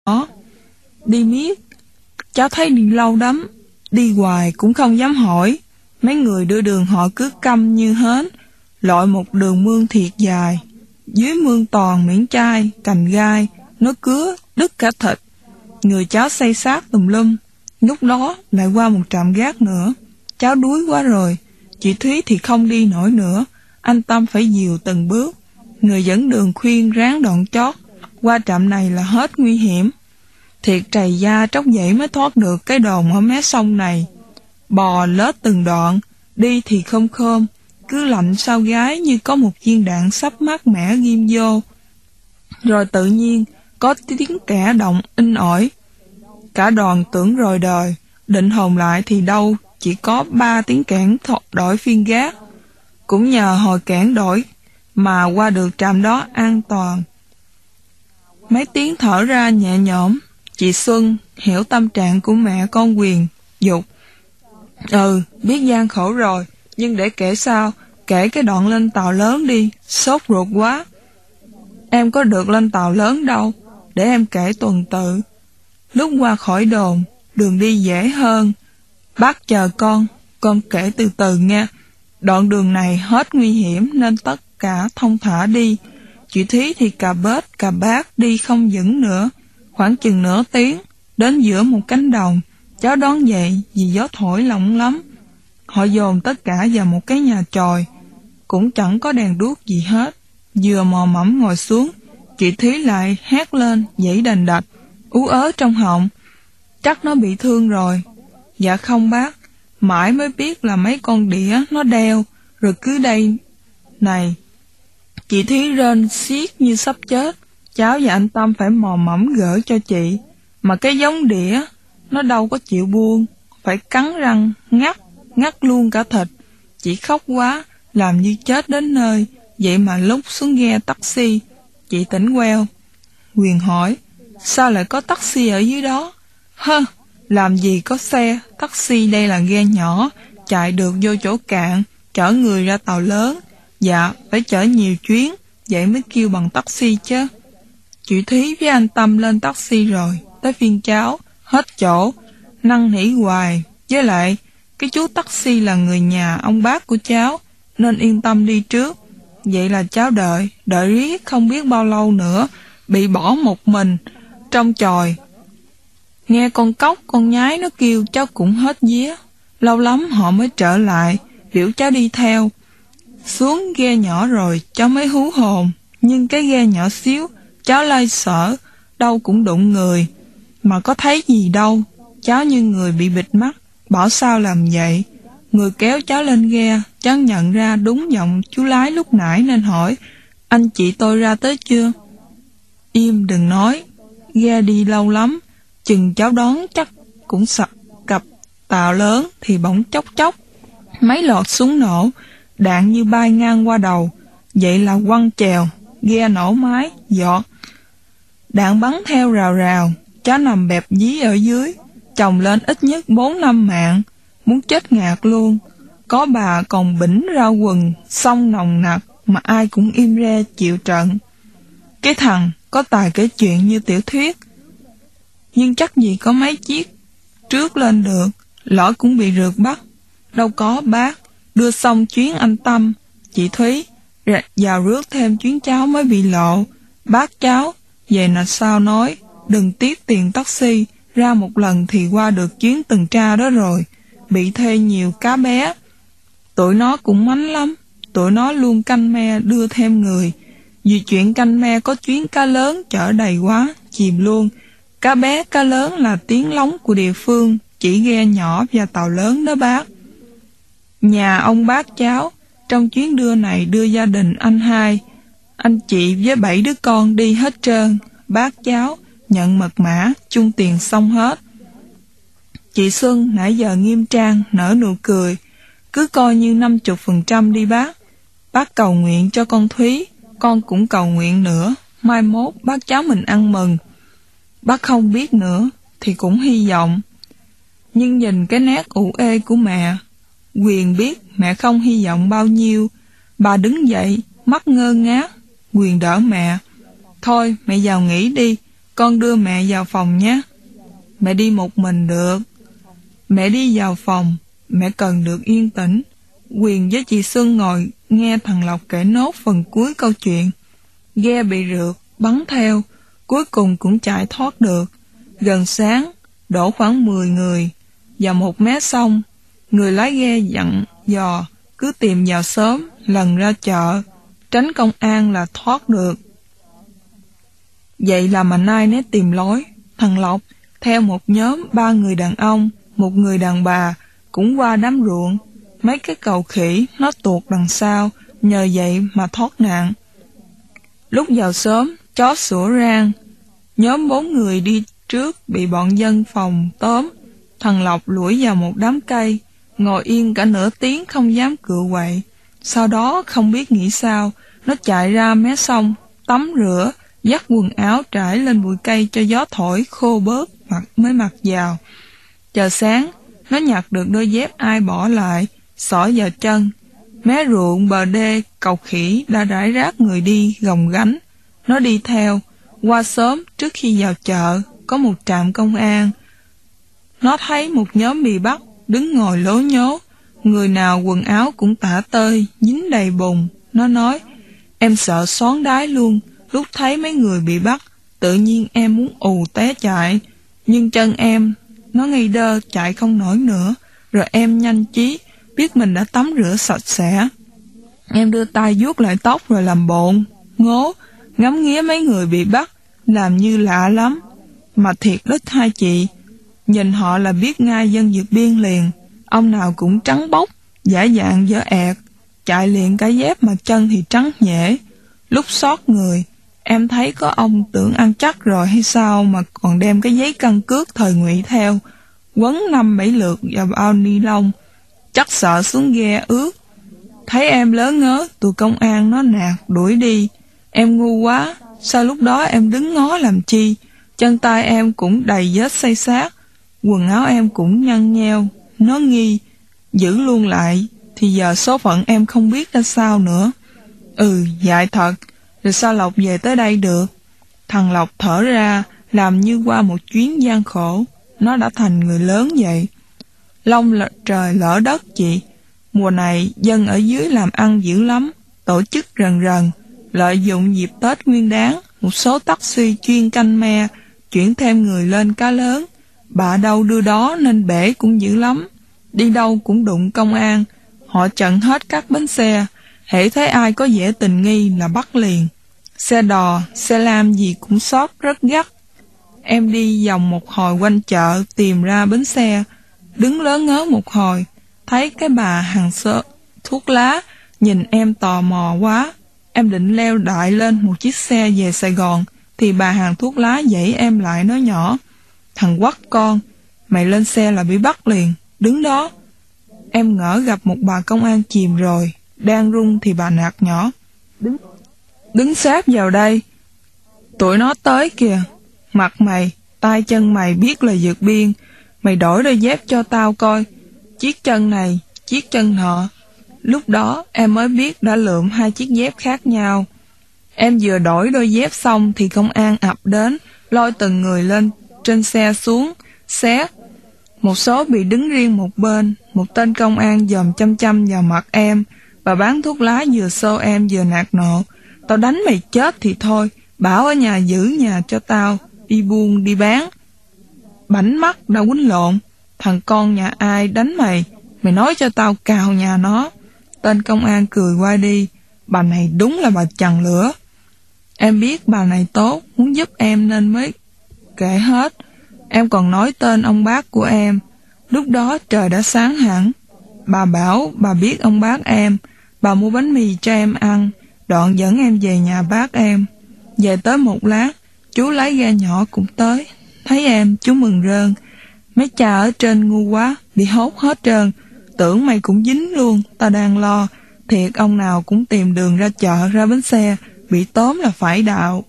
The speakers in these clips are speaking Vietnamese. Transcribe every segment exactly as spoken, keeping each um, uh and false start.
Đó, đi miết, cháu thấy đi lâu lắm, đi hoài cũng không dám hỏi. Mấy người đưa đường họ cứ câm như hến, lội một đường mương thiệt dài. Dưới mương toàn miếng chai, cành gai, nó cứa, đứt cả thịt. Người cháu xây xác tùm lum. Lúc đó lại qua một trạm gác nữa. Cháu đuối quá rồi. Chị Thúy thì không đi nổi nữa. Anh Tâm phải dìu từng bước. Người dẫn đường khuyên ráng đoạn chót. Qua trạm này là hết nguy hiểm. Thiệt trầy da tróc dậy mới thoát được cái đồn ở mé sông này. Bò lết từng đoạn, đi thì không khom, cứ lạnh sau gái như có một viên đạn sắp mát mẻ ghim vô. Rồi tự nhiên có tiếng kẻ động in ỏi. Cả đoàn tưởng rồi đời, định hồn lại thì đâu, chỉ có ba tiếng kẽn đổi phiên gác. Cũng nhờ hồi kẽn đổi mà qua được trạm đó an toàn. Mấy tiếng thở ra nhẹ nhõm. Chị Xuân hiểu tâm trạng của mẹ con Quyền, dục. Ừ, biết gian khổ rồi, nhưng để kể sao, kể cái đoạn lên tàu lớn đi, sốt ruột quá. Em có được lên tàu lớn đâu, để em kể tuần tự. Lúc qua khỏi đồn, đường đi dễ hơn. Bác chờ con, con kể từ từ nha. Đoạn đường này hết nguy hiểm nên tất cả thông thả đi. Chị Thúy thì cà bết, cà bát đi không vững nữa. Khoảng chừng nửa tiếng, đến giữa một cánh đồng, cháu đón dậy vì gió thổi lộng lắm. Họ dồn tất cả vào một cái nhà chòi, cũng chẳng có đèn đuốc gì hết. Vừa mò mẫm ngồi xuống, chị Thúy lại hét lên, dãy đành đạch, ú ớ trong họng. Chắc nó bị thương rồi. Dạ không bác, mãi mới biết là mấy con đĩa nó đeo, rồi cứ đây này. Chị Thúy rên xiết như sắp chết. Cháu và anh Tâm phải mò mẫm gỡ cho chị. Mà cái giống đĩa, nó đâu có chịu buông. Phải cắn răng, ngắt, ngắt luôn cả thịt. Chị khóc quá, làm như chết đến nơi. Vậy mà lúc xuống ghe taxi, chị tỉnh queo. Quyền hỏi, sao lại có taxi ở dưới đó? Hơ, làm gì có xe, taxi đây là ghe nhỏ, chạy được vô chỗ cạn, chở người ra tàu lớn. Dạ, phải chở nhiều chuyến, vậy mới kêu bằng taxi chứ. Chị Thúy với anh Tâm lên taxi rồi, tới phiên cháu, hết chỗ, năn nỉ hoài. Với lại, cái chú taxi là người nhà ông bác của cháu, nên yên tâm đi trước. Vậy là cháu đợi, đợi riết không biết bao lâu nữa, bị bỏ một mình, trong chòi. Nghe con cóc, con nhái nó kêu cháu cũng hết vía. Lâu lắm họ mới trở lại, biểu cháu đi theo. Xuống ghe nhỏ rồi, cháu mới hú hồn, nhưng cái ghe nhỏ xíu, cháu lay sợ, đâu cũng đụng người. Mà có thấy gì đâu, cháu như người bị bịt mắt, bảo sao làm vậy. Người kéo cháu lên ghe, cháu nhận ra đúng giọng chú lái lúc nãy nên hỏi, anh chị tôi ra tới chưa? Im đừng nói, ghe đi lâu lắm, chừng cháu đón chắc cũng sập cặp tàu lớn thì bỗng chốc chốc. Mấy lọt súng nổ, đạn như bay ngang qua đầu, vậy là quăng chèo, ghe nổ mái, giọt. Đạn bắn theo rào rào, cháu nằm bẹp dí ở dưới, chồng lên ít nhất bốn năm mạng, muốn chết ngạt luôn. Có bà còn bỉnh ra quần, xong nồng nặc, mà ai cũng im re chịu trận. Cái thằng có tài kể chuyện như tiểu thuyết, nhưng chắc gì có mấy chiếc trước lên được, lỡ cũng bị rượt bắt. Đâu có bác, đưa xong chuyến anh Tâm, chị Thúy, vào rước thêm chuyến cháu mới bị lộ. Bác cháu, về là sao nói, đừng tiếc tiền taxi, ra một lần thì qua được chuyến tuần tra đó rồi. Bị thuê nhiều cá bé. Tụi nó cũng mánh lắm, tụi nó luôn canh me đưa thêm người. Vì chuyện canh me có chuyến cá lớn chở đầy quá, chìm luôn. Cá bé cá lớn là tiếng lóng của địa phương, chỉ ghe nhỏ và tàu lớn đó bác. Nhà ông bác cháu, trong chuyến đưa này đưa gia đình anh hai, anh chị với bảy đứa con đi hết trơn. Bác cháu nhận mật mã, chung tiền xong hết. Chị Xuân nãy giờ nghiêm trang, nở nụ cười. Cứ coi như năm mươi phần trăm đi bác. Bác cầu nguyện cho con Thúy, con cũng cầu nguyện nữa. Mai mốt bác cháu mình ăn mừng. Bác không biết nữa, thì cũng hy vọng. Nhưng nhìn cái nét ủ ê của mẹ, Quyền biết mẹ không hy vọng bao nhiêu. Bà đứng dậy, mắt ngơ ngác. Quyền đỡ mẹ. Thôi mẹ vào nghỉ đi, con đưa mẹ vào phòng nhé. Mẹ đi một mình được. Mẹ đi vào phòng, mẹ cần được yên tĩnh. Quyền với chị Xuân ngồi nghe thằng Lộc kể nốt phần cuối câu chuyện. Ghe bị rượt, bắn theo, cuối cùng cũng chạy thoát được. Gần sáng, đổ khoảng mười người vào một mé sông. Người lái ghe dặn dò, cứ tìm vào sớm, lần ra chợ, tránh công an là thoát được. Vậy là mạnh ai nấy tìm lối. Thằng Lộc theo một nhóm ba người đàn ông, một người đàn bà, cũng qua đám ruộng. Mấy cái cầu khỉ nó tuột đằng sau, nhờ vậy mà thoát nạn. Lúc vào sớm, chó sủa rang. Nhóm bốn người đi trước bị bọn dân phòng tóm. Thằng Lộc lủi vào một đám cây, ngồi yên cả nửa tiếng không dám cựa quậy. Sau đó không biết nghĩ sao, nó chạy ra mé sông, tắm rửa, dắt quần áo trải lên bụi cây cho gió thổi khô bớt mặt mới mặc vào. Chờ sáng, nó nhặt được đôi dép ai bỏ lại, xỏ vào chân. Mé ruộng bờ đê, cầu khỉ đã rải rác người đi gồng gánh. Nó đi theo, qua sớm trước khi vào chợ, có một trạm công an. Nó thấy một nhóm bị bắt, đứng ngồi lố nhố. Người nào quần áo cũng tả tơi, dính đầy bùn. Nó nói, em sợ xoắn đái luôn. Lúc thấy mấy người bị bắt, tự nhiên em muốn ù té chạy. Nhưng chân em, nó ngây đơ, chạy không nổi nữa. Rồi em nhanh trí, biết mình đã tắm rửa sạch sẽ. Em đưa tay vuốt lại tóc rồi làm bộn, ngố, ngắm nghía mấy người bị bắt, làm như lạ lắm. Mà thiệt đích hai chị, nhìn họ là biết ngay dân vượt biên liền. Ông nào cũng trắng bóc, giả dạng dở ẹt, chạy liền cả dép mà chân thì trắng nhễ. Lúc xót người, em thấy có ông tưởng ăn chắc rồi hay sao mà còn đem cái giấy căn cước thời Ngụy theo, quấn năm bảy lượt vào bao ni lông, chắc sợ xuống ghe ướt. Thấy em lớn ngớ, tụi công an nó nạt đuổi đi. Em ngu quá, sao lúc đó em đứng ngó làm chi? Chân tay em cũng đầy vết xây xát, quần áo em cũng nhăn nheo. Nó nghi, giữ luôn lại, thì giờ số phận em không biết ra sao nữa. Ừ, dại thật, rồi sao Lộc về tới đây được? Thằng Lộc thở ra, làm như qua một chuyến gian khổ. Nó đã thành người lớn vậy. Long lợ trời lỡ đất chị. Mùa này dân ở dưới làm ăn dữ lắm, tổ chức rần rần, lợi dụng dịp Tết Nguyên Đán, một số taxi chuyên canh me, chuyển thêm người lên cá lớn. Bạ đâu đưa đó nên bể cũng dữ lắm. Đi đâu cũng đụng công an, họ chặn hết các bến xe, hễ thấy ai có vẻ tình nghi là bắt liền. Xe đò, xe lam gì cũng sót rất gắt. Em đi vòng một hồi quanh chợ tìm ra bến xe, đứng lớn ngớ một hồi, thấy cái bà hàng sơ thuốc lá, nhìn em tò mò quá. Em định leo đại lên một chiếc xe về Sài Gòn, thì bà hàng thuốc lá dãy em lại nói nhỏ, thằng quắt con, mày lên xe là bị bắt liền, đứng đó. Em ngỡ gặp một bà công an chìm rồi, đang run thì bà nạt nhỏ, đứng, đứng sát vào đây, tụi nó tới kìa, mặt mày, tay chân mày biết là vượt biên, mày đổi đôi dép cho tao coi, chiếc chân này, chiếc chân nọ. Lúc đó em mới biết đã lượm hai chiếc dép khác nhau. Em vừa đổi đôi dép xong thì công an ập đến, lôi từng người lên trên xe xuống, xét. Một số bị đứng riêng một bên, một tên công an dòm chăm chăm vào mặt em. Bà bán thuốc lá vừa xô em vừa nạt nộ. Tao đánh mày chết thì thôi, bảo ở nhà giữ nhà cho tao, đi buôn đi bán. Bảnh mắt đã quýnh lộn, thằng con nhà ai đánh mày, mày nói cho tao cào nhà nó. Tên công an cười qua đi, bà này đúng là bà chằn lửa. Em biết bà này tốt, muốn giúp em nên mới kể hết. Em còn nói tên ông bác của em. Lúc đó trời đã sáng hẳn. Bà bảo bà biết ông bác em, bà mua bánh mì cho em ăn, đoạn dẫn em về nhà bác em. Về tới một lát, chú lái ghe nhỏ cũng tới. Thấy em, chú mừng rơn. Mấy cha ở trên ngu quá, bị hốt hết trơn. Tưởng mày cũng dính luôn, tao đang lo. Thiệt ông nào cũng tìm đường ra chợ, ra bến xe, bị tóm là phải đạo.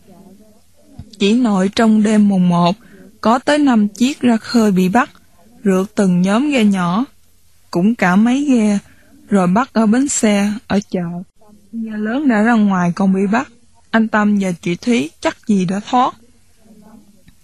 Chỉ nội trong đêm mùng một, có tới năm chiếc ra khơi bị bắt, rượt từng nhóm ghe nhỏ, cũng cả mấy ghe, rồi bắt ở bến xe, ở chợ. Ghe lớn đã ra ngoài còn bị bắt, anh Tâm và chị Thúy chắc gì đã thoát.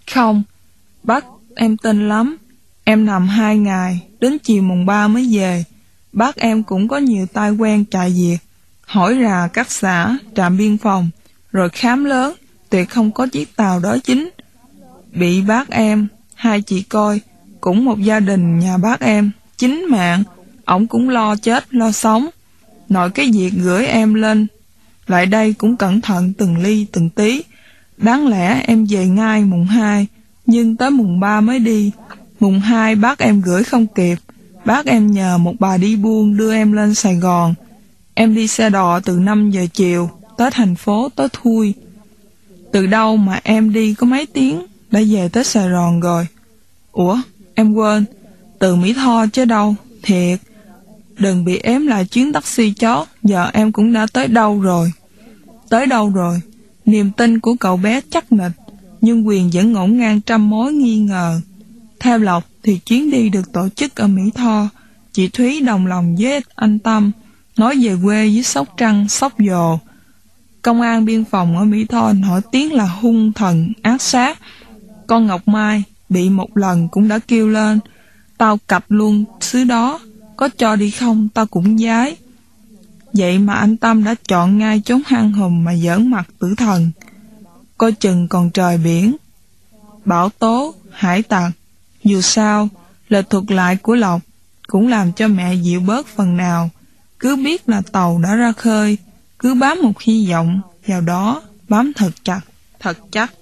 Không, bác em tin lắm. Em nằm hai ngày, đến chiều mùng ba mới về. Bác em cũng có nhiều tai quen trại diệt. Hỏi rà các xã, trạm biên phòng, rồi khám lớn, tuyệt không có chiếc tàu đó chính. Bị bác em, hai chị coi, cũng một gia đình nhà bác em, chính mạng, ổng cũng lo chết, lo sống. Nội cái việc gửi em lên, lại đây cũng cẩn thận từng ly từng tí. Đáng lẽ em về ngay mùng hai, nhưng tới mùng ba mới đi. Mùng hai bác em gửi không kịp, bác em nhờ một bà đi buôn đưa em lên Sài Gòn. Em đi xe đò từ năm giờ chiều, tới thành phố tới Thui. Từ đâu mà em đi có mấy tiếng, đã về tới Sài Gòn rồi. Ủa, em quên, từ Mỹ Tho chứ đâu, thiệt. Đừng bị ém lại chuyến taxi chót, giờ em cũng đã tới đâu rồi. Tới đâu rồi? Niềm tin của cậu bé chắc nịch, nhưng Quyền vẫn ngổn ngang trăm mối nghi ngờ. Theo Lộc thì chuyến đi được tổ chức ở Mỹ Tho. Chị Thúy đồng lòng với anh Tâm, nói về quê với Sóc Trăng, Sóc Dồ. Công an biên phòng ở Mỹ Tho nổi tiếng là hung thần, ác sát. Con Ngọc Mai bị một lần cũng đã kêu lên, tao cặp luôn xứ đó, có cho đi không tao cũng giái. Vậy mà anh Tâm đã chọn ngay chốn hang hùm mà giỡn mặt tử thần. Coi chừng còn trời biển, bão tố, hải tặc. Dù sao, lời thuật lại của Lộc cũng làm cho mẹ dịu bớt phần nào. Cứ biết là tàu đã ra khơi, cứ bám một hy vọng vào đó, bám thật chặt, thật chắc.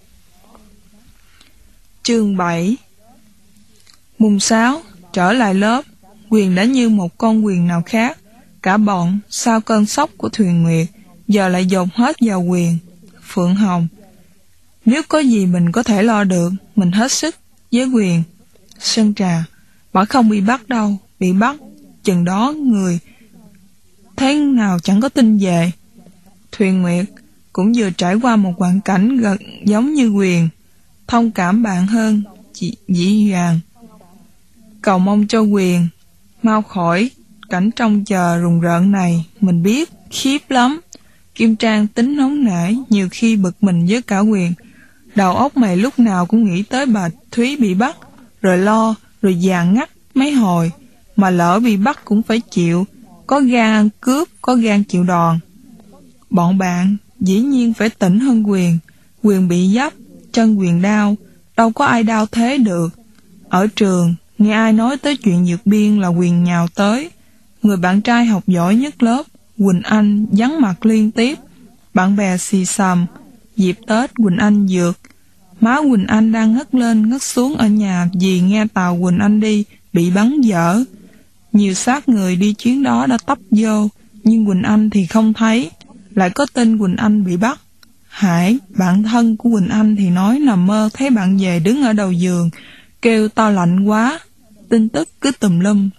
Chương bảy. Mùng sáu, trở lại lớp, Quyền đã như một con Quyền nào khác. Cả bọn, sau cơn sốc của Thuyền Nguyệt, giờ lại dồn hết vào Quyền. Phượng Hồng: nếu có gì mình có thể lo được, mình hết sức với Quyền. Sơn Trà: bảo không bị bắt đâu, bị bắt, chừng đó người thế nào chẳng có tin về. Thuyền Nguyệt cũng vừa trải qua một hoàn cảnh gần giống như Quyền, thông cảm bạn hơn, chị dĩ dàng. Cầu mong cho Quyền mau khỏi cảnh trông chờ rùng rợn này, mình biết, khiếp lắm. Kim Trang tính nóng nảy, nhiều khi bực mình với cả Quyền. Đầu óc mày lúc nào cũng nghĩ tới bà Thúy bị bắt, rồi lo, rồi dàn ngắt mấy hồi, mà lỡ bị bắt cũng phải chịu, có gan ăn cướp, có gan chịu đòn. Bọn bạn dĩ nhiên phải tỉnh hơn Quyền. Quyền bị dấp, chân Quyền đau, đâu có ai đau thế được. Ở trường, nghe ai nói tới chuyện vượt biên là Quyền nhào tới. Người bạn trai học giỏi nhất lớp, Quỳnh Anh, vắng mặt liên tiếp. Bạn bè xì xầm. Dịp Tết Quỳnh Anh vượt. Má Quỳnh Anh đang ngất lên ngất xuống ở nhà vì nghe tàu Quỳnh Anh đi bị bắn dở. Nhiều xác người đi chuyến đó đã tấp vô, nhưng Quỳnh Anh thì không thấy. Lại có tin Quỳnh Anh bị bắt. Hải, bạn thân của Quỳnh Anh thì nói nằm mơ thấy bạn về đứng ở đầu giường, kêu tao lạnh quá. Tin tức cứ tùm lum.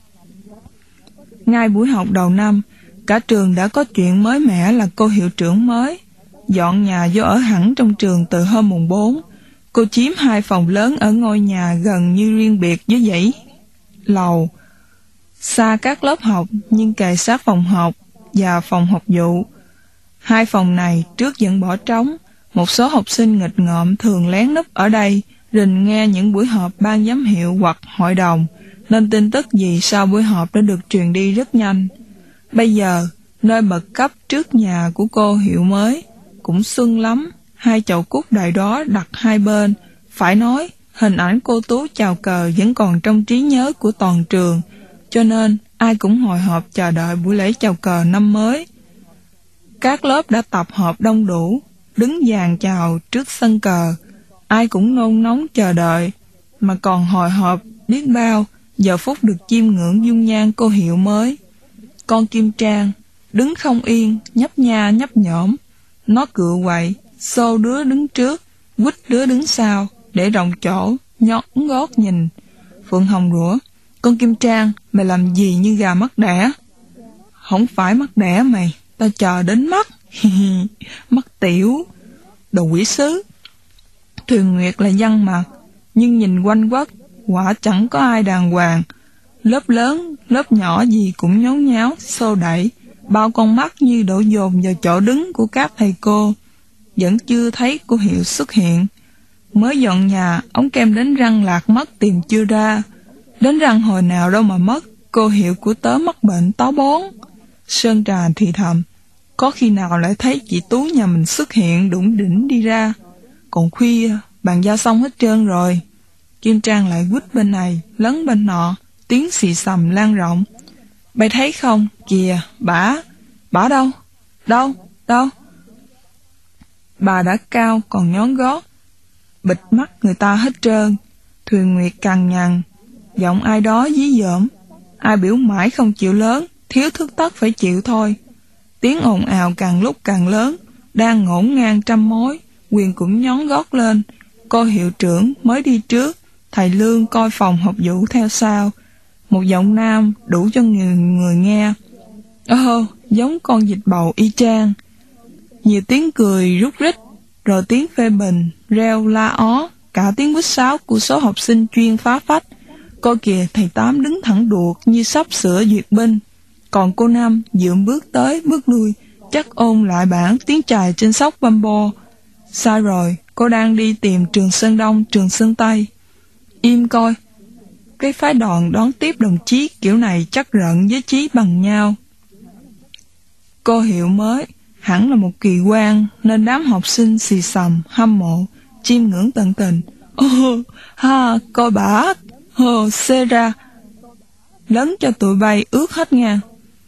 Ngay buổi học đầu năm, cả trường đã có chuyện mới mẻ là cô hiệu trưởng mới dọn nhà vô ở hẳn trong trường từ hôm mùng bốn. Cô chiếm hai phòng lớn ở ngôi nhà gần như riêng biệt với dãy lầu, xa các lớp học nhưng kề sát phòng học và phòng học vụ. Hai phòng này trước vẫn bỏ trống. Một số học sinh nghịch ngợm thường lén núp ở đây, rình nghe những buổi họp ban giám hiệu hoặc hội đồng, nên tin tức gì sau buổi họp đã được truyền đi rất nhanh. Bây giờ, nơi bậc cấp trước nhà của cô hiệu mới cũng xuân lắm. Hai chậu cúc đại đó đặt hai bên. Phải nói, hình ảnh cô Tú chào cờ vẫn còn trong trí nhớ của toàn trường, cho nên ai cũng hồi hộp chờ đợi buổi lễ chào cờ năm mới. Các lớp đã tập hợp đông đủ, đứng dàn chào trước sân cờ. Ai cũng nôn nóng chờ đợi, mà còn hồi hộp biết bao giờ phút được chiêm ngưỡng dung nhan cô hiệu mới. Con Kim Trang đứng không yên, nhấp nha nhấp nhổm. Nó cựa quậy, xô đứa đứng trước, quýt đứa đứng sau, để rộng chỗ, nhón gót nhìn. Phượng Hồng rủa: con Kim Trang, mày làm gì như gà mắc đẻ? Không phải mắc đẻ mày, tao chờ đến mắt. Mắc tiểu. Đồ quỷ sứ. Thuyền Nguyệt là văn mặt, nhưng nhìn quanh quất, quả chẳng có ai đàng hoàng. Lớp lớn, lớp nhỏ gì cũng nhốn nháo, xô đẩy, bao con mắt như đổ dồn vào chỗ đứng của các thầy cô. Vẫn chưa thấy cô hiệu xuất hiện. Mới dọn nhà, ống kem đánh răng lạc mất tìm chưa ra. Đánh răng hồi nào đâu mà mất, cô Hiệu của tớ mắc bệnh táo bón. Sơn Trà thì thầm, có khi nào lại thấy chị Tú nhà mình xuất hiện đủng đỉnh đi ra. Còn khuya, bàn giao xong hết trơn rồi. Kim Trang lại quýt bên này, lấn bên nọ, tiếng xì xầm lan rộng. Bay thấy không, kìa, bả, bả đâu, đâu, đâu. Bà đã cao còn nhón gót, bịt mắt người ta hết trơn. Thuyền Nguyệt cằn nhằn, giọng ai đó dí dỏm, ai biểu mãi không chịu lớn, thiếu thức tất phải chịu thôi. Tiếng ồn ào càng lúc càng lớn, đang ngổn ngang trăm mối. Quyền cũng nhón gót lên. Cô hiệu trưởng mới đi trước, thầy Lương coi phòng học vụ theo sau. Một giọng nam đủ cho người, người nghe. Ơ, giống con vịt bầu y chang. Nhiều tiếng cười rút rít, rồi tiếng phê bình, reo la ó, cả tiếng huýt sáo của số học sinh chuyên phá phách. Cô kìa, thầy Tám đứng thẳng đuột như sắp sửa duyệt binh. Còn cô Năm dượm bước tới bước lui, chắc ôn lại bản tiếng chài trên sóc bambo. Sai rồi, cô đang đi tìm Trường Sơn Đông, Trường Sơn Tây. Im coi, cái phái đoàn đón tiếp đồng chí kiểu này chắc rợn với chí bằng nhau. Cô Hiệu mới, hẳn là một kỳ quan, nên đám học sinh xì xầm, hâm mộ, chiêm ngưỡng tận tình. Ô, ha, coi bả, hồ, xê ra. Lấn cho tụi bay ướt hết nha.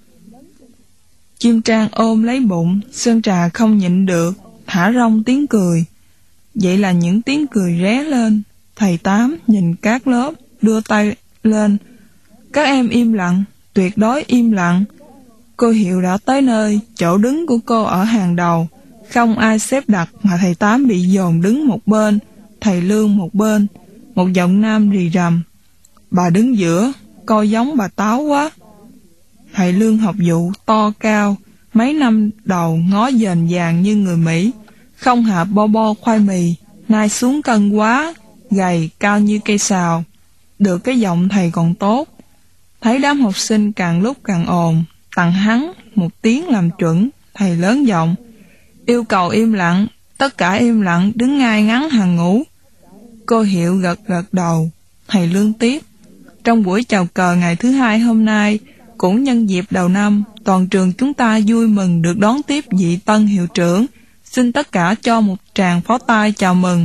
Kim Trang ôm lấy bụng, Sơn Trà không nhịn được, thả rong tiếng cười. Vậy là những tiếng cười ré lên. Thầy Tám nhìn các lớp, đưa tay lên. Các em im lặng, tuyệt đối im lặng. Cô Hiệu đã tới nơi, chỗ đứng của cô ở hàng đầu. Không ai xếp đặt mà thầy Tám bị dồn đứng một bên, thầy Lương một bên. Một giọng nam rì rầm. Bà đứng giữa, coi giống bà Táo quá. Thầy Lương học vụ to cao, mấy năm đầu ngó dền vàng như người Mỹ, không hạ bo bo khoai mì, nay xuống cân quá, gầy cao như cây sào. Được cái giọng thầy còn tốt. Thấy đám học sinh càng lúc càng ồn, tặng hắn một tiếng làm chuẩn, thầy lớn giọng. Yêu cầu im lặng, tất cả im lặng, đứng ngay ngắn hàng ngũ. Cô Hiệu gật gật đầu, thầy Lương tiếp. Trong buổi chào cờ ngày thứ hai hôm nay, cũng nhân dịp đầu năm, toàn trường chúng ta vui mừng được đón tiếp vị tân hiệu trưởng. Xin tất cả cho một tràng pháo tay chào mừng.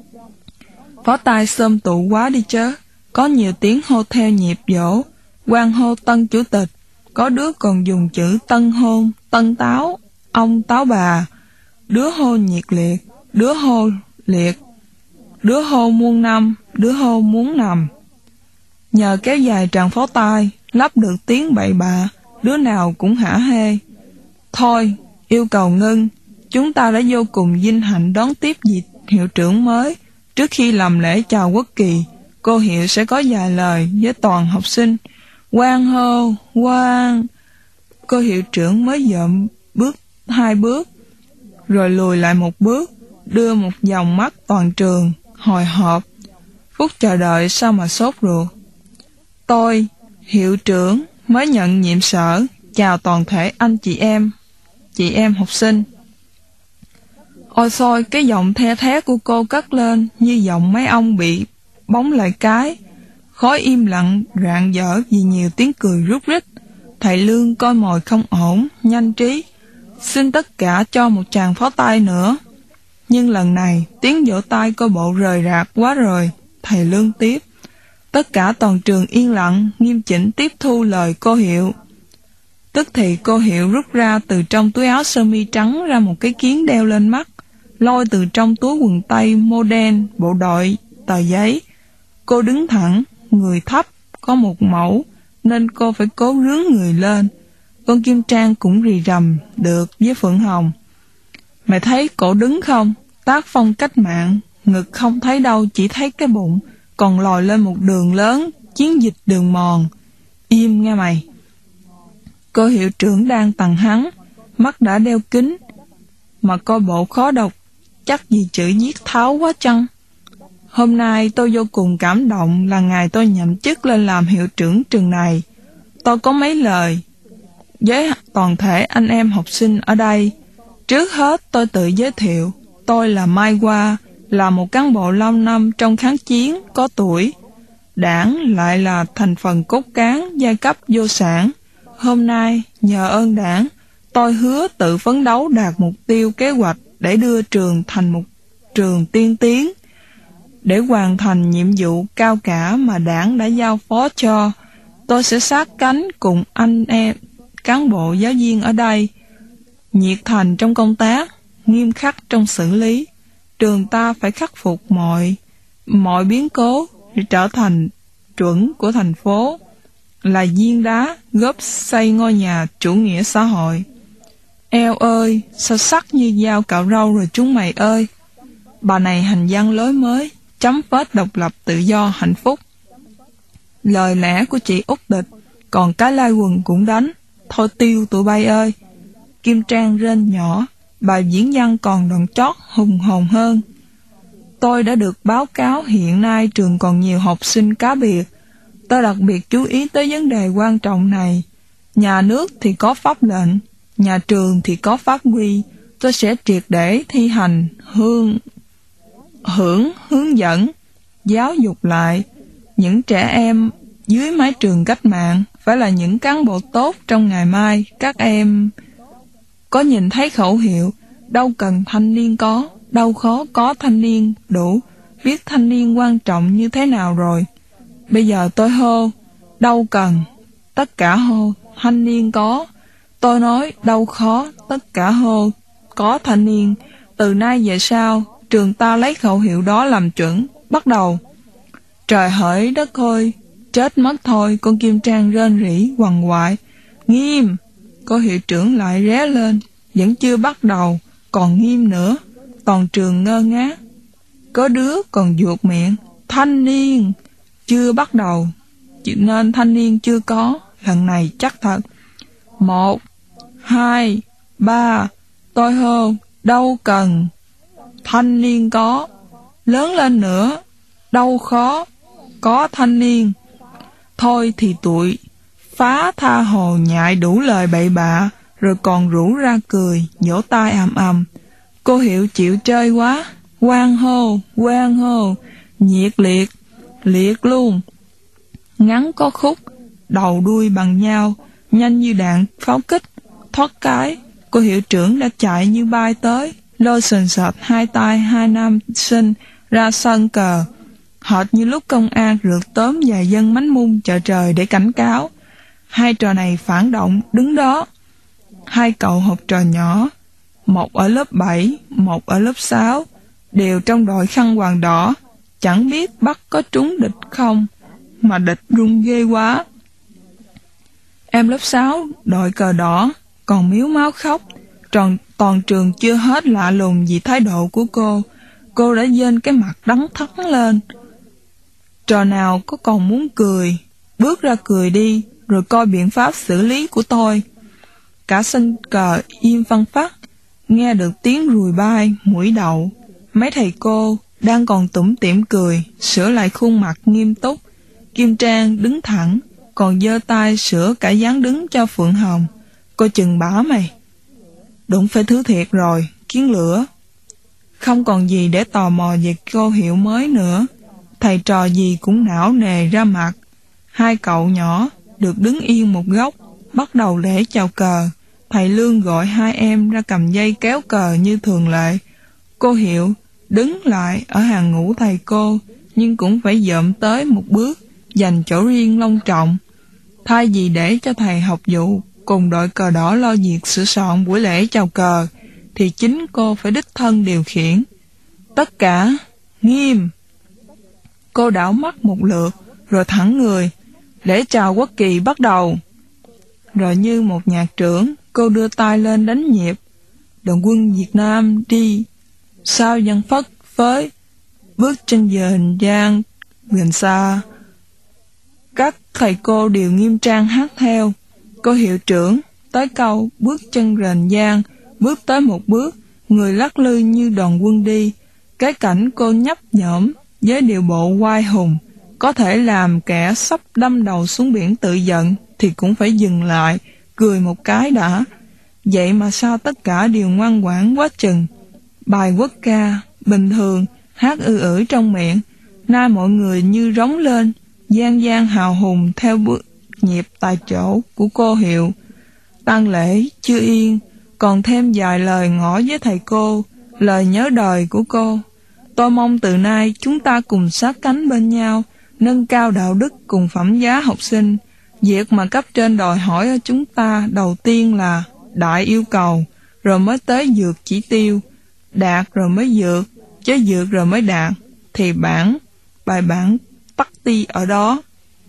Pháo tay xôm tụ quá đi chớ. Có nhiều tiếng hô theo nhịp dỗ. Quan hô tân chủ tịch. Có đứa còn dùng chữ tân hôn, tân táo, ông táo bà. Đứa hô nhiệt liệt, đứa hô liệt, đứa hô muôn năm, đứa hô muốn nằm. Nhờ kéo dài tràng pháo tay, lắp được tiếng bậy bạ, đứa nào cũng hả hê. Thôi, yêu cầu ngưng, chúng ta đã vô cùng vinh hạnh đón tiếp vị hiệu trưởng mới. Trước khi làm lễ chào quốc kỳ, cô Hiệu sẽ có vài lời với toàn học sinh. Quang hô, quang. Cô hiệu trưởng mới dậm bước hai bước, rồi lùi lại một bước, đưa một vòng mắt toàn trường, hồi hộp. Phút chờ đợi sao mà sốt ruột. Tôi, hiệu trưởng, mới nhận nhiệm sở, chào toàn thể anh chị em, chị em học sinh. Ôi xôi, cái giọng the thé của cô cất lên như giọng mấy ông bị bóng lại cái. Khói im lặng rạng rỡ vì nhiều tiếng cười rút rít. Thầy Lương coi mồi không ổn, nhanh trí. Xin tất cả cho một tràng pháo tay nữa. Nhưng lần này, tiếng vỗ tay coi bộ rời rạc quá rồi. Thầy Lương tiếp. Tất cả toàn trường yên lặng, nghiêm chỉnh tiếp thu lời cô Hiệu. Tức thì cô Hiệu rút ra từ trong túi áo sơ mi trắng ra một cái kiến đeo lên mắt, lôi từ trong túi quần tây mô đen, bộ đội, tờ giấy. Cô đứng thẳng, người thấp, có một mẫu, nên cô phải cố rướn người lên. Con Kim Trang cũng rì rầm được với Phượng Hồng. Mày thấy cổ đứng không? Tác phong cách mạng, ngực không thấy đâu, chỉ thấy cái bụng, còn lòi lên một đường lớn, chiến dịch đường mòn. Im nghe mày. Cô hiệu trưởng đang tằng hắn, mắt đã đeo kính, mà coi bộ khó đọc, chắc vì chữ viết tháo quá chăng? Hôm nay tôi vô cùng cảm động là ngày tôi nhậm chức lên làm hiệu trưởng trường này. Tôi có mấy lời với toàn thể anh em học sinh ở đây. Trước hết tôi tự giới thiệu, tôi là Mai Hoa, là một cán bộ lâu năm trong kháng chiến, có tuổi. Đảng lại là thành phần cốt cán giai cấp vô sản. Hôm nay, nhờ ơn đảng, tôi hứa tự phấn đấu đạt mục tiêu kế hoạch để đưa trường thành một trường tiên tiến. Để hoàn thành nhiệm vụ cao cả mà đảng đã giao phó cho, tôi sẽ sát cánh cùng anh em cán bộ giáo viên ở đây, nhiệt thành trong công tác, nghiêm khắc trong xử lý. Trường ta phải khắc phục mọi mọi biến cố để trở thành chuẩn của thành phố, là viên đá góp xây ngôi nhà chủ nghĩa xã hội. Eo ơi, sao sắc như dao cạo râu rồi chúng mày ơi. Bà này hành văn lối mới, chấm phết độc lập tự do hạnh phúc. Lời lẽ của chị Út Địch, còn cái lai quần cũng đánh. Thôi tiêu tụi bay ơi. Kim Trang rên nhỏ, bài diễn văn còn đoạn chót hùng hồn hơn. Tôi đã được báo cáo hiện nay trường còn nhiều học sinh cá biệt. Tôi đặc biệt chú ý tới vấn đề quan trọng này. Nhà nước thì có pháp lệnh, nhà trường thì có pháp quy. Tôi sẽ triệt để thi hành, hương, hưởng, hướng dẫn, giáo dục lại. Những trẻ em dưới mái trường cách mạng phải là những cán bộ tốt trong ngày mai. Các em có nhìn thấy khẩu hiệu, đâu cần thanh niên có, đâu khó có thanh niên đủ, biết thanh niên quan trọng như thế nào rồi. Bây giờ tôi hô, đâu cần, tất cả hô, thanh niên có. Tôi nói, đâu khó, tất cả hô, có thanh niên. Từ nay về sau, trường ta lấy khẩu hiệu đó làm chuẩn, bắt đầu. Trời hỡi đất ơi, chết mất thôi, con Kim Trang rên rỉ, quằn quại. Nghiêm, cô hiệu trưởng lại ré lên, vẫn chưa bắt đầu, còn nghiêm nữa. Toàn trường ngơ ngác. Có đứa còn vuột miệng, thanh niên, chưa bắt đầu, nên thanh niên chưa có, lần này chắc thật. Một, hai, ba, tôi hô, đâu cần, thanh niên có, lớn lên nữa, đâu khó, có thanh niên. Thôi thì tụi phá tha hồ nhại đủ lời bậy bạ, rồi còn rủ ra cười, vỗ tay ầm ầm. Cô Hiệu chịu chơi quá, hoan hô, hoan hô, nhiệt liệt, liệt luôn. Ngắn có khúc, đầu đuôi bằng nhau, nhanh như đạn pháo kích. Thoát cái, cô hiệu trưởng đã chạy như bay tới, lôi sền sệt hai tay hai nam sinh ra sân cờ, hệt như lúc công an rượt tóm vài dân mánh mung chợ trời để cảnh cáo. Hai trò này phản động, đứng đó. Hai cậu học trò nhỏ, một ở lớp bảy, một ở lớp sáu, đều trong đội khăn quàng đỏ, chẳng biết bắt có trúng địch không, mà địch run ghê quá. Em lớp sáu, đội cờ đỏ, còn miếu máu khóc, tròn toàn trường chưa hết lạ lùng vì thái độ của cô. Cô đã dên cái mặt đắng thắn lên. Trò nào có còn muốn cười, bước ra cười đi, rồi coi biện pháp xử lý của tôi. Cả sân cờ im phăng phắc, nghe được tiếng ruồi bay, mũi đậu. Mấy thầy cô đang còn tủm tỉm cười, sửa lại khuôn mặt nghiêm túc. Kim Trang đứng thẳng, còn giơ tay sửa cả dáng đứng cho Phượng Hồng. Cô chừng bả mày. Đụng phải thứ thiệt rồi, kiến lửa. Không còn gì để tò mò về cô hiệu mới nữa. Thầy trò gì cũng não nề ra mặt. Hai cậu nhỏ được đứng yên một góc, bắt đầu lễ chào cờ. Thầy Lương gọi hai em ra cầm dây kéo cờ như thường lệ. Cô Hiệu đứng lại ở hàng ngũ thầy cô, nhưng cũng phải dợm tới một bước, dành chỗ riêng long trọng. Thay vì để cho thầy học vụ cùng đội cờ đỏ lo việc sửa soạn buổi lễ chào cờ, thì chính cô phải đích thân điều khiển. Tất cả nghiêm. Cô đảo mắt một lượt, rồi thẳng người. Lễ chào quốc kỳ bắt đầu. Rồi như một nhạc trưởng, cô đưa tay lên đánh nhịp. Đoàn quân Việt Nam đi. Sao dân phất phới, bước chân giờ hình giang, gần xa. Các thầy cô đều nghiêm trang hát theo. Cô hiệu trưởng tới câu bước chân rền giang, bước tới một bước, người lắc lư như đoàn quân đi. Cái cảnh cô nhấp nhổm với điệu bộ oai hùng, có thể làm kẻ sắp đâm đầu xuống biển tự giận thì cũng phải dừng lại, cười một cái đã. Vậy mà sao tất cả đều ngoan ngoãn quá chừng. Bài quốc ca bình thường hát ư ử trong miệng. Nay mọi người như rống lên, gian gian hào hùng theo bước nhịp tại chỗ của cô Hiệu. Tang lễ chưa yên, còn thêm vài lời ngỏ với thầy cô, lời nhớ đời của cô. Tôi mong từ nay chúng ta cùng sát cánh bên nhau, nâng cao đạo đức cùng phẩm giá học sinh. Việc mà cấp trên đòi hỏi ở chúng ta đầu tiên là đại yêu cầu, rồi mới tới vượt chỉ tiêu, đạt rồi mới vượt, chứ vượt rồi mới đạt, thì bản, bài bản tắt ti ở đó.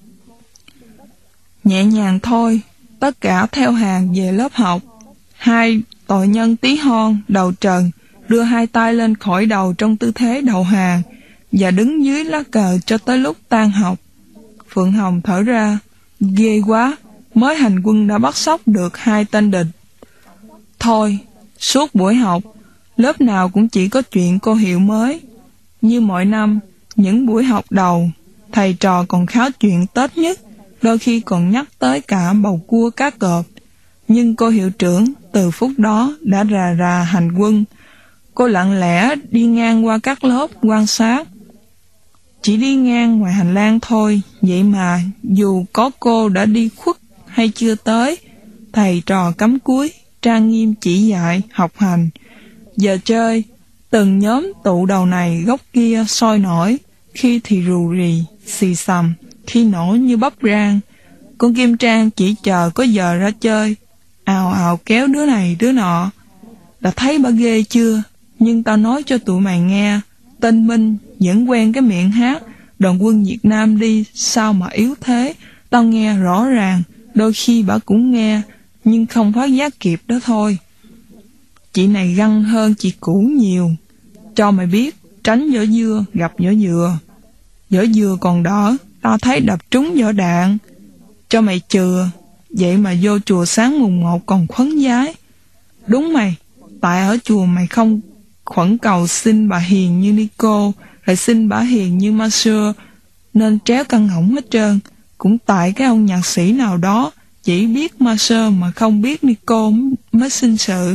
Nhẹ nhàng thôi, tất cả theo hàng về lớp học. Hai tội nhân tí hon, đầu trần, đưa hai tay lên khỏi đầu trong tư thế đầu hàng, và đứng dưới lá cờ cho tới lúc tan học. Phượng Hồng thở ra, ghê quá, mới hành quân đã bắt sóc được hai tên địch. Thôi, suốt buổi học, lớp nào cũng chỉ có chuyện cô Hiệu mới. Như mọi năm, những buổi học đầu, thầy trò còn kháo chuyện Tết nhất, đôi khi còn nhắc tới cả bầu cua cá cọp. Nhưng cô hiệu trưởng từ phút đó đã rà rà hành quân. Cô lặng lẽ đi ngang qua các lớp quan sát. Chỉ đi ngang ngoài hành lang thôi, vậy mà dù có cô đã đi khuất hay chưa tới, thầy trò cắm cúi, trang nghiêm chỉ dạy, học hành. Giờ chơi, từng nhóm tụ đầu này góc kia sôi nổi, khi thì rù rì, xì xầm, khi nổ như bắp rang. Con Kim Trang chỉ chờ có giờ ra chơi, ào ào kéo đứa này đứa nọ. Đã thấy bà ghê chưa? Nhưng tao nói cho tụi mày nghe, tên Minh vẫn quen cái miệng hát đoàn quân Việt Nam đi, sao mà yếu thế. Tao nghe rõ ràng, đôi khi bà cũng nghe, nhưng không phát giác kịp đó thôi. Chị này găng hơn chị cũ nhiều. Cho mày biết, tránh vỏ dưa gặp vỏ dừa. Vỏ dừa còn đỡ, tao thấy đập trúng vỏ đạn. Cho mày chừa, vậy mà vô chùa sáng mùng một còn khấn vái. Đúng mày, tại ở chùa mày không khẩn cầu xin bà hiền như Nico, lại xin bà hiền như Marcel, nên tréo căng ngỗng hết trơn. Cũng tại cái ông nhạc sĩ nào đó chỉ biết Marcel mà không biết Nico mới sinh sự.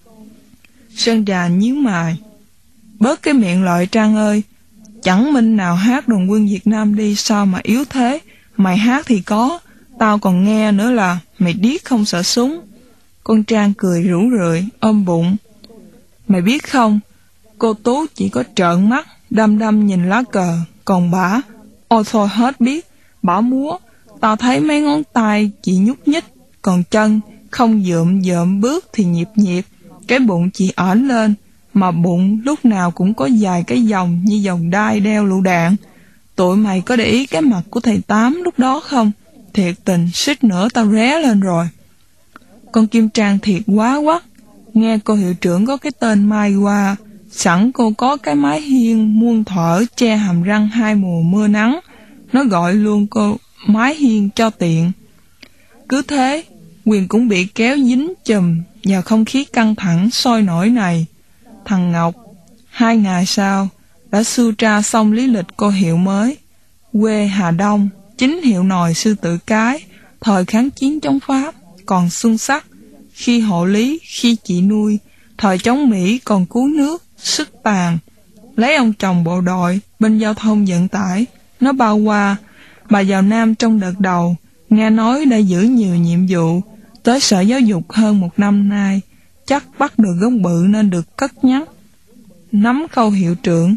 Sơn Trà nhíu mày, bớt cái miệng lợi Trang ơi, chẳng minh nào hát đoàn quân Việt Nam đi sao mà yếu thế. Mày hát thì có, tao còn nghe nữa là mày điếc không sợ súng. Con Trang cười rủ rượi, ôm bụng. Mày biết không, cô Tú chỉ có trợn mắt, đăm đăm nhìn lá cờ, còn bả, ôi thôi hết biết, bả múa, tao thấy mấy ngón tay chỉ nhúc nhích, còn chân không dượm dượm bước thì nhịp nhịp, cái bụng chỉ ẩn lên, mà bụng lúc nào cũng có vài cái vòng như vòng đai đeo lựu đạn. Tụi mày có để ý cái mặt của thầy Tám lúc đó không? Thiệt tình, suýt nữa tao ré lên rồi. Con Kim Trang thiệt quá quắc. Nghe cô hiệu trưởng có cái tên Mai Hoa, sẵn cô có cái mái hiên muôn thuở che hàm răng hai mùa mưa nắng, nó gọi luôn cô mái hiên cho tiện. Cứ thế, Quyền cũng bị kéo dính chùm vào không khí căng thẳng sôi nổi này. Thằng Ngọc, hai ngày sau, đã sưu tra xong lý lịch cô hiệu mới. Quê Hà Đông, chính hiệu nòi Sư Tử Cái, thời kháng chiến chống Pháp, còn xuân sắc. Khi hộ lý, khi chị nuôi, thời chống Mỹ còn cứu nước, sức tàn. Lấy ông chồng bộ đội, bên giao thông vận tải, nó bao qua. Bà vào Nam trong đợt đầu, nghe nói đã giữ nhiều nhiệm vụ, tới Sở Giáo dục hơn một năm nay, chắc bắt được gốc bự nên được cất nhắc. Nắm câu hiệu trưởng,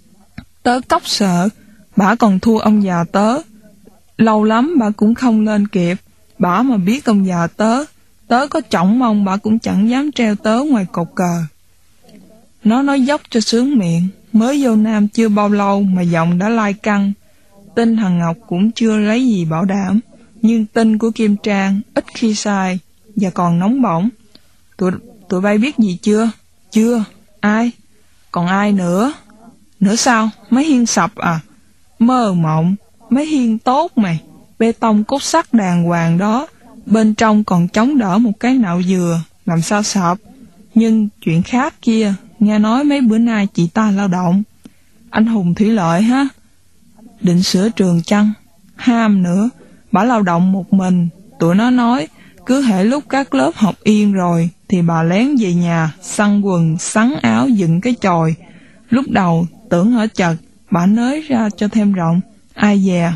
tớ cốc sợ, bả còn thua ông già tớ. Lâu lắm bả cũng không lên kịp, bả mà biết ông già tớ, tớ có chỏng mông bả cũng chẳng dám treo tớ ngoài cột cờ. Nó nói dốc cho sướng miệng, mới vô Nam chưa bao lâu mà giọng đã lai căng. Tin thằng Ngọc cũng chưa lấy gì bảo đảm, nhưng tin của Kim Trang ít khi sai và còn nóng bỏng. Tụi, tụi bay biết gì chưa? Chưa. Ai? Còn ai nữa? Nữa sao? Mấy hiên sập à? Mơ mộng, mấy hiên tốt mày, bê tông cốt sắt đàng hoàng đó, bên trong còn chống đỡ một cái nạo dừa, làm sao sập. Nhưng chuyện khác kia, nghe nói mấy bữa nay chị ta lao động. Anh hùng thủy lợi ha? Định sửa trường chăng? Ham nữa, bà lao động một mình. Tụi nó nói, cứ hễ lúc các lớp học yên rồi, thì bà lén về nhà, săn quần, sắn áo, dựng cái chòi. Lúc đầu tưởng ở chật, bả nới ra cho thêm rộng, ai dè